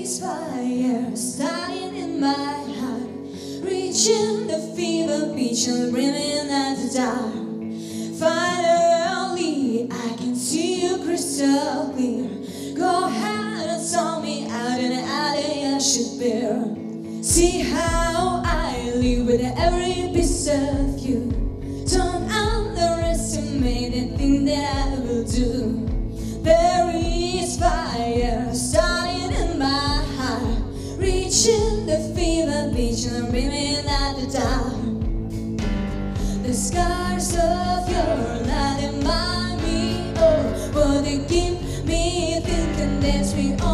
is fire starting in my heart, reaching the fever pitch and breathing at the dark. Finally, I can see you crystal clear. Go ahead and tell me out in the alley I should bear. See how I live with every piece of you. Don't underestimate the thing that I will do. There is fire starting in my heart, reaching the fever pitch and breathing at the dark. The scars of your light remind me of what they keep me thinking that we